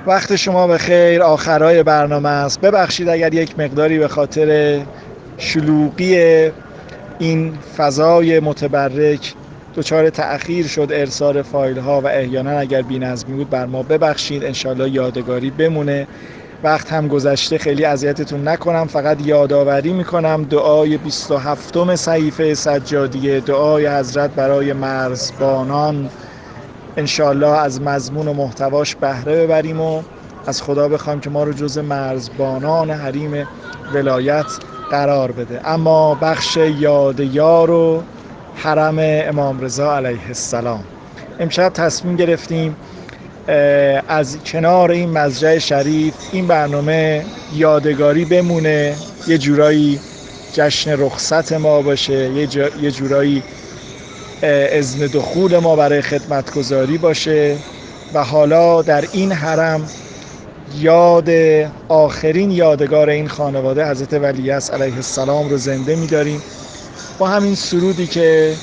وقت شما بخیر. آخرای برنامه است. ببخشید اگر یک مقداری به خاطر شلوغی این فضای متبرک دچار تأخیر شد ارسال فایل ها و احیانا اگر بی‌نظمی بود بر ما ببخشید. انشالله یادگاری بمونه. وقت هم گذشته، خیلی اذیتتون نکنم. فقط یادآوری میکنم دعای 27م صحیفه سجادیه، دعای حضرت برای مرزبانان، انشالله از مضمون و محتواش بهره ببریم و از خدا بخوایم که ما رو جز مرزبانان حریم ولایت قرار بده. اما بخش یاد یار و حرم امام رضا علیه السلام، امشب تصمیم گرفتیم از کنار این مضجع شریف این برنامه یادگاری بمونه، یه جورایی جشن رخصت ما باشه، یه جورایی اذن دخول ما برای خدمتگزاری باشه و حالا در این حرم یاد آخرین یادگار این خانواده حضرت ولیعصر علیه السلام رو زنده می‌داریم با همین سرودی که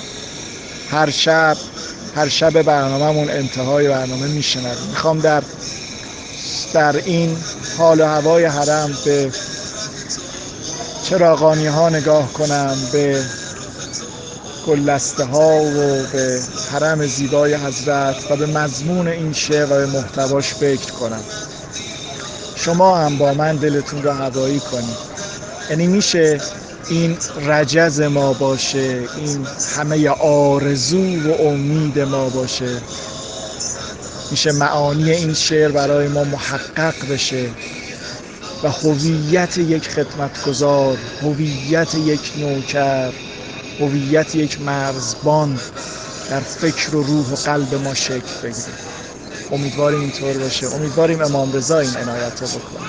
هر شب برنامه‌مون انتهای برنامه میشنویم. میخوام در این حال و هوای حرم به چراغانی ها نگاه کنم، به گلدسته ها و به حرم زیبای حضرت و به مضمون این شعر و به محتواش فکر کنم. شما هم با من دلتون رو هوایی کنید. یعنی میشه این رجز ما باشه، این همه آرزو و امید ما باشه، میشه معانی این شعر برای ما محقق بشه و هویت یک خدمتگزار، هویت یک نوکر، هویت یک مرزبان در فکر و روح و قلب ما شکل بگیره. امیدواریم اینطور باشه. امیدواریم امام رضا این عنایت رو بکنه.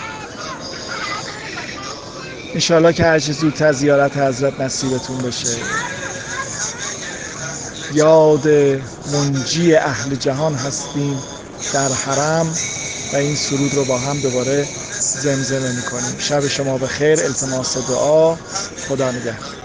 انشالله که هرچه زودتر زیارت حضرت نصیبتون بشه. یاد منجی اهل جهان هستیم در حرم و این سرود رو با هم دوباره زمزمه میکنیم. شب شما بخیر. التماس دعا. خدا نگهدار.